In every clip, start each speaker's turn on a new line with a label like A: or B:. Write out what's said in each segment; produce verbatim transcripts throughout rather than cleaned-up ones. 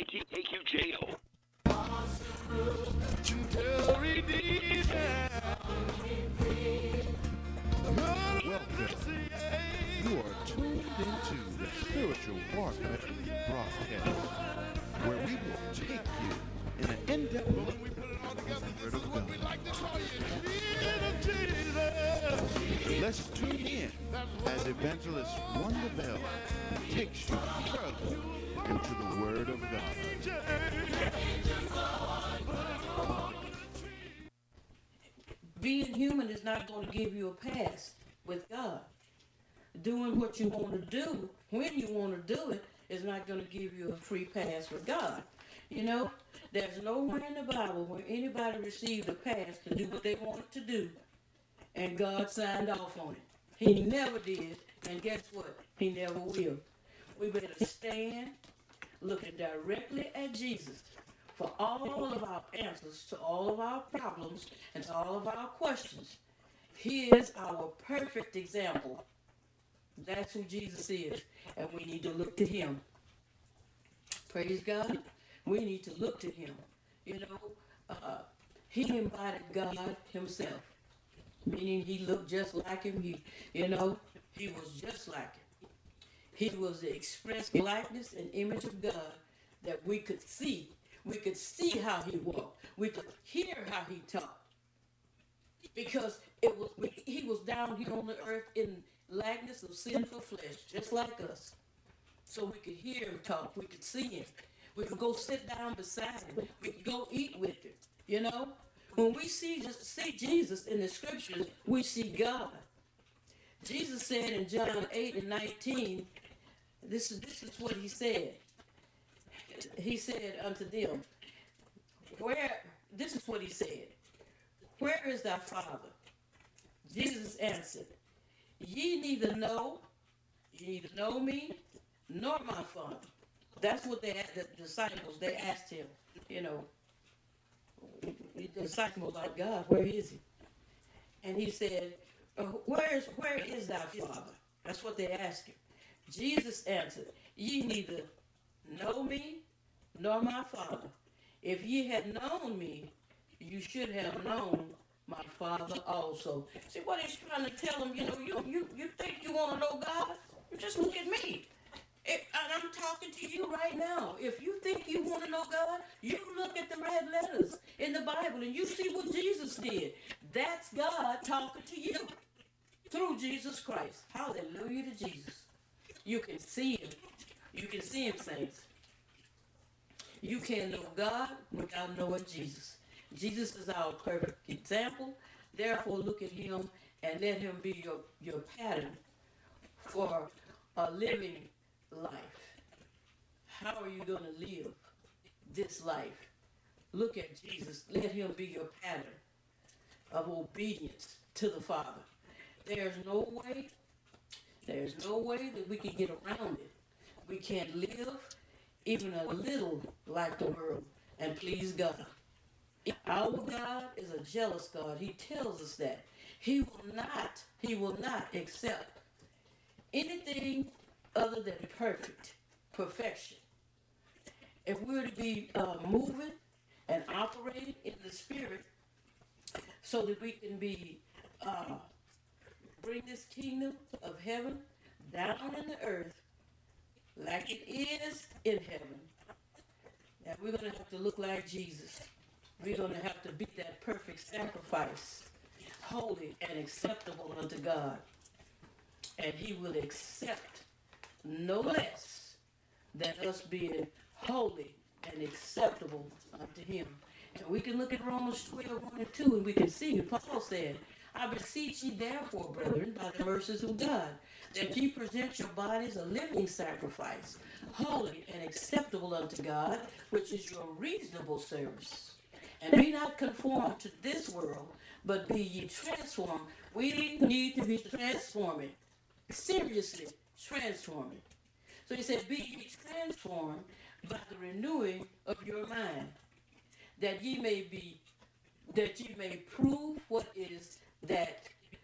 A: K Q J O.
B: Welcome. You are tuned into the Spiritual Warfare broadcast, where we will take you in an in-depth look at the Word of God. Let's tune in as Evangelist Wanda Bell takes you further into the Word of God.
C: Being human is not going to give you a pass with God. Doing what you want to do when you want to do it is not going to give you a free pass with God. You know, there's nowhere in the Bible where anybody received a pass to do what they wanted to do and God signed off on it. He never did, and guess what? He never will. We better stand looking directly at Jesus for all of our answers to all of our problems and to all of our questions. He is our perfect example. That's who Jesus is, and we need to look to him. Praise God. We need to look to him. You know, uh, he embodied God himself, meaning he looked just like him. He, you know, he was just like him. He was the express likeness and image of God that we could see. We could see how he walked. We could hear how he talked. Because it was he was down here on the earth in likeness of sinful flesh, just like us. So we could hear him talk. We could see him. We could go sit down beside him. We could go eat with him. You know, when we see just see Jesus in the scriptures, we see God. Jesus said in John eight and nineteen, this is this is what he said. He said unto them, where this is what he said, where is thy father? Jesus answered, ye neither know, ye neither know me, nor my father. That's what they the disciples they asked him. You know, the disciples like, God, where is he? And he said, uh, where is where is thy father? That's what they asked him. Jesus answered, ye neither know me nor my father. If ye had known me, you should have known my father also. See what he's trying to tell them, you know, you you, you think you want to know God? You just look at me. If, and I'm talking to you right now. If you think you want to know God, you look at the red letters in the Bible and you see what Jesus did. That's God talking to you through Jesus Christ. Hallelujah to Jesus. You can see him. You can see him, saints. You can't know God without knowing Jesus. Jesus is our perfect example. Therefore, look at him and let him be your, your pattern for a living life. How are you going to live this life? Look at Jesus. Let him be your pattern of obedience to the Father. There's no way, there's no way that we can get around it. We can't live even a little like the world and please God. Our God is a jealous God. He tells us that. He will not, he will not accept anything other than perfect, perfection. If we're to be uh, moving and operating in the spirit so that we can be uh, bring this kingdom of heaven down in the earth like it is in heaven, and we're going to have to look like Jesus. We're going to have to be that perfect sacrifice, holy and acceptable unto God. And he will accept no less than us being holy and acceptable unto him. And we can look at Romans twelve, one and two, and we can see Paul said, I beseech ye therefore, brethren, by the mercies of God, that ye present your bodies a living sacrifice, holy and acceptable unto God, which is your reasonable service. And be not conformed to this world, but be ye transformed. We need to be transforming, seriously transforming. So he said, be ye transformed by the renewing of your mind, that ye may be, that ye may prove what is that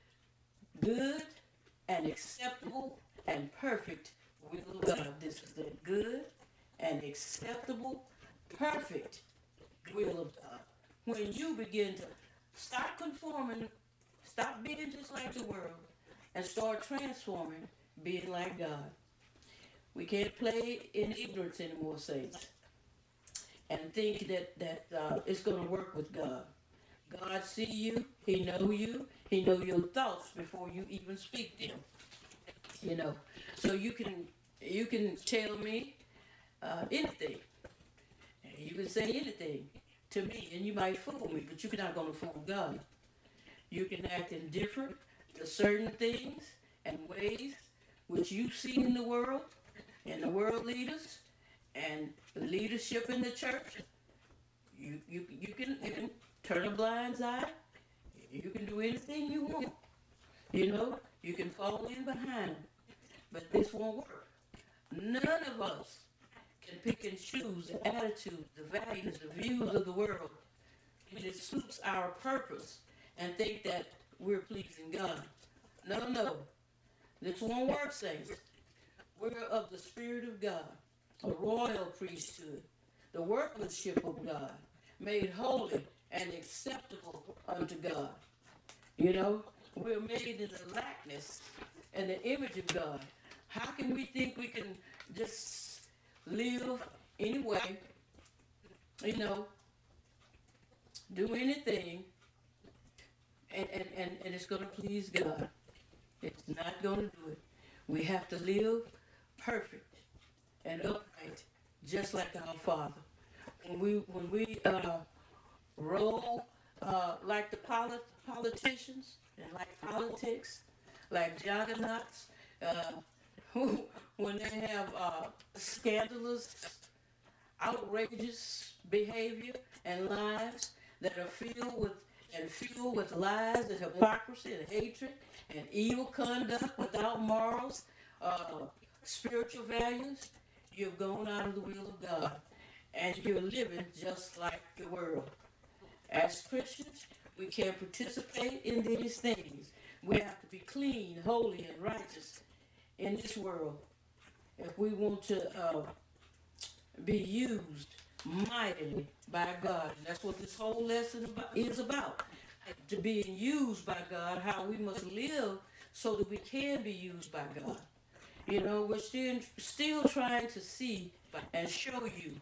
C: good and acceptable and perfect will of God. This is the good and acceptable perfect will of God. When you begin to stop conforming, stop being just like the world, and start transforming, being like God. We can't play in ignorance anymore, saints, and think that that uh, it's going to work with God. God see you. He know you. He know your thoughts before you even speak them. You know, so you can you can tell me uh, anything. You can say anything to me, and you might fool me, but you're not going to fool God. You can act indifferent to certain things and ways which you see in the world, and the world leaders, and leadership in the church. You you you can you can turn a blind eye. You can do anything you want. You know, you can fall in behind them, but this won't work. None of us can pick and choose the attitudes, the values, the views of the world when it suits our purpose and think that we're pleasing God. No, no. This won't work, saints. We're of the Spirit of God, a royal priesthood, the workmanship of God, made holy and acceptable unto God. You know, we're made in the likeness and the image of God. How can we think we can just live anyway, you know, do anything, and, and, and, and it's going to please God? It's not going to do it. We have to live perfect and upright, just like our Father. When we when we uh, roll uh, like the polit- politicians and like politics, like juggernauts, uh, when they have uh, scandalous, outrageous behavior and lives that are filled with and fueled with lies and hypocrisy and hatred and evil conduct without morals, uh, spiritual values, you've gone out of the will of God and you're living just like the world. As Christians, we can't participate in these things. We have to be clean, holy, and righteous in this world if we want to uh, be used mightily by God. And that's what this whole lesson about, is about. To being used by God, how we must live so that we can be used by God. You know, we're still, still trying to see and show you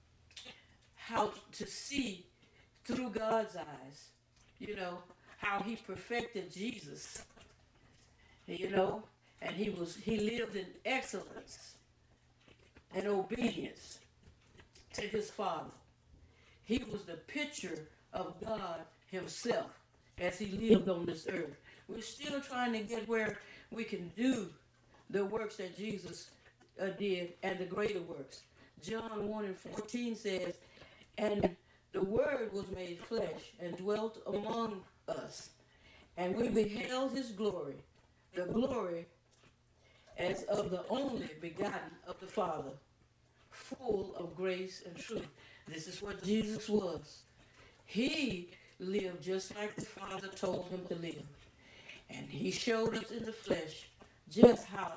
C: how to see through God's eyes. You know, how he perfected Jesus, you know, and he was he lived in excellence and obedience to his Father. He was the picture of God himself as he lived on this earth. We're still trying to get where we can do the works that Jesus uh, did and the greater works. John one and fourteen says, and the Word was made flesh and dwelt among us, and we beheld his glory, the glory as of the only begotten of the Father, full of grace and truth. This is what Jesus was. He lived just like the Father told him to live. And he showed us in the flesh just how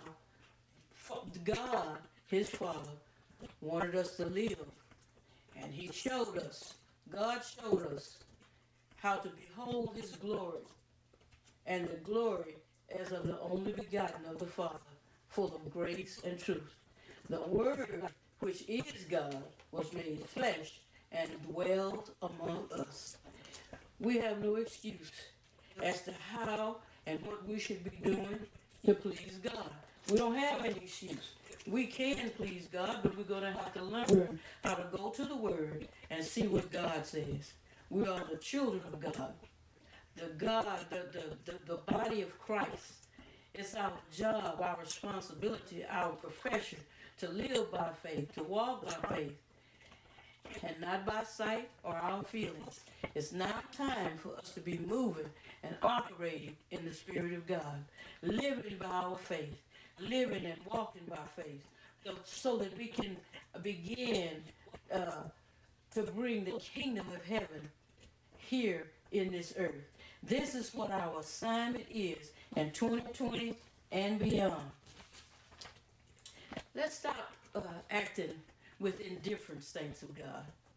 C: God, his Father, wanted us to live. And he showed us, God showed us how to behold his glory, and the glory as of the only begotten of the Father, full of grace and truth. The Word, which is God, was made flesh and dwelled among us. We have no excuse as to how and what we should be doing to please God. We don't have any excuse. We can please God, but we're going to have to learn how to go to the Word and see what God says. We are the children of God, the God, the, the, the, the body of Christ. It's our job, our responsibility, our profession to live by faith, to walk by faith, and not by sight or our feelings. It's now time for us to be moving and operating in the Spirit of God, living by our faith, living and walking by faith, so, so that we can begin uh, to bring the kingdom of heaven here in this earth. This is what our assignment is in twenty twenty and beyond. Let's stop uh, acting with indifference, saints of God.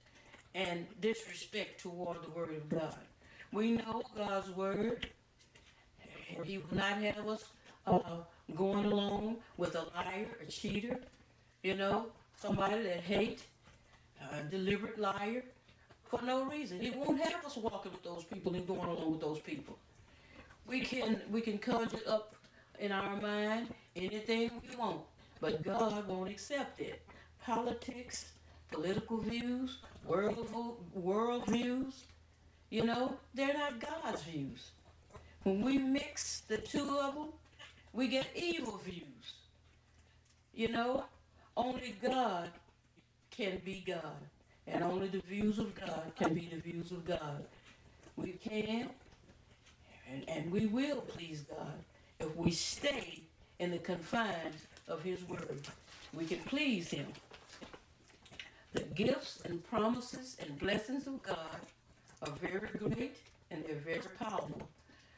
C: and disrespect toward the Word of God. We know God's Word, and He will not have us uh, going along with a liar, a cheater, you know, somebody that hate, a deliberate liar, for no reason. He won't have us walking with those people and going along with those people. We can we can conjure up in our mind anything we want, but God won't accept it. Politics, political views, world world views, you know, they're not God's views. When we mix the two of them, we get evil views. You know, only God can be God, and only the views of God can be the views of God. We can and, and we will please God if we stay in the confines of His Word. We can please Him. The gifts and promises and blessings of God are very great and they're very powerful,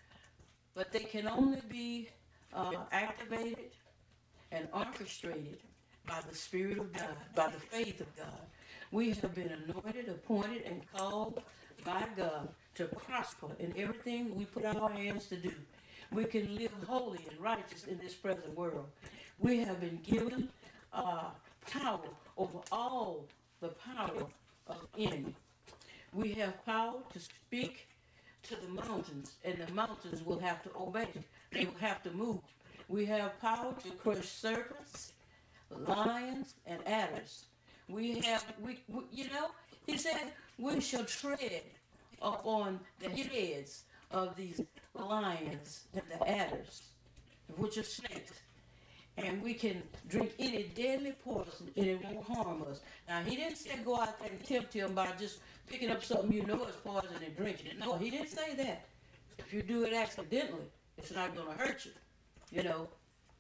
C: but they can only be uh, activated and orchestrated by the Spirit of God, by the faith of God. We have been anointed, appointed, and called by God to prosper in everything we put our hands to do. We can live holy and righteous in this present world. We have been given uh, power over all the power of the enemy. We have power to speak to the mountains, and the mountains will have to obey. They will have to move. We have power to crush serpents, lions, and adders. We have, we, we you know, he said, we shall tread upon the heads of these lions and the adders, which are snakes. And we can drink any deadly poison and it won't harm us. Now, he didn't say go out there and tempt him by just picking up something you know is poison and drinking it. No, he didn't say that. If you do it accidentally, it's not going to hurt you. You know,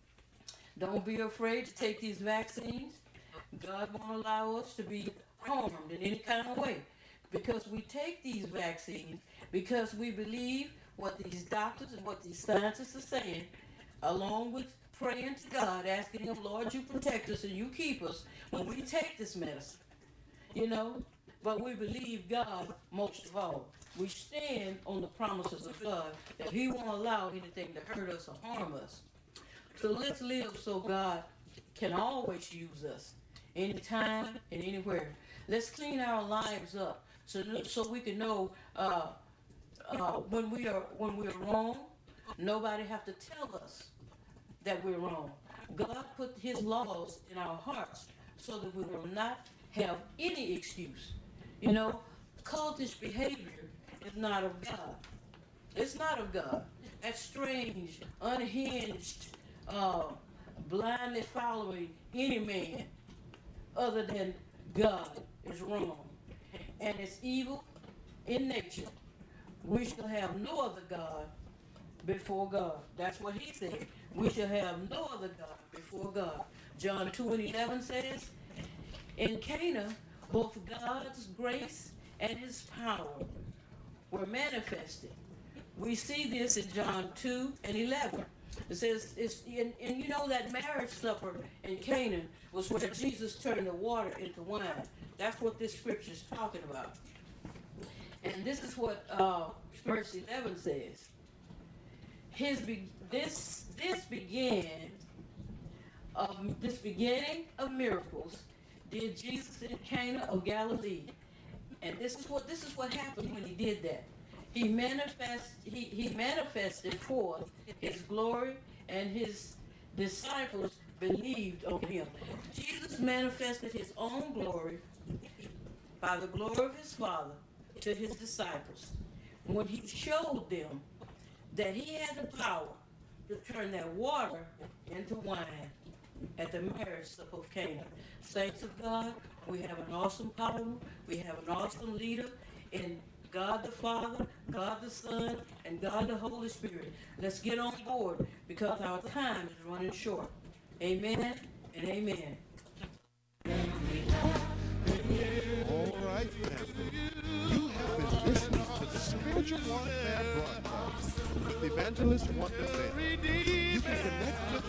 C: don't be afraid to take these vaccines. God won't allow us to be harmed in any kind of way, because we take these vaccines because we believe what these doctors and what these scientists are saying, along with praying to God, asking Him, Lord, you protect us and you keep us when we take this medicine, you know. But we believe God most of all. We stand on the promises of God that He won't allow anything to hurt us or harm us. So let's live so God can always use us, anytime and anywhere. Let's clean our lives up so so we can know uh, uh, when we are when we're wrong. Nobody have to tell us that we're wrong. God put His laws in our hearts so that we will not have any excuse. You know, cultish behavior is not of God. It's not of God. That's strange, unhinged, uh, blindly following any man other than God is wrong. And it's evil in nature. We shall have no other God before God. That's what He said. We shall have no other God before God. John two and eleven says, in Cana, both God's grace and His power were manifested. We see this in John two and eleven. It says, it's, and, and you know that marriage supper in Canaan was where Jesus turned the water into wine. That's what this scripture is talking about. And this is what uh, verse eleven says. His be- this this began of this beginning of miracles did Jesus in Cana of Galilee. And this is what this is what happened when He did that. He manifest he, he manifested forth His glory, and His disciples believed on Him. Jesus manifested His own glory by the glory of His Father to His disciples when He showed them that He had the power to turn that water into wine at the marriage supper of Cana. Saints of God, we have an awesome power. We have an awesome leader in God the Father, God the Son, and God the Holy Spirit. Let's get on board because our time is running short. Amen and amen.
B: All right, family. You have been listening to the Spiritual Warfare Broadcast with Evangelist Wanda Bell. You can connect with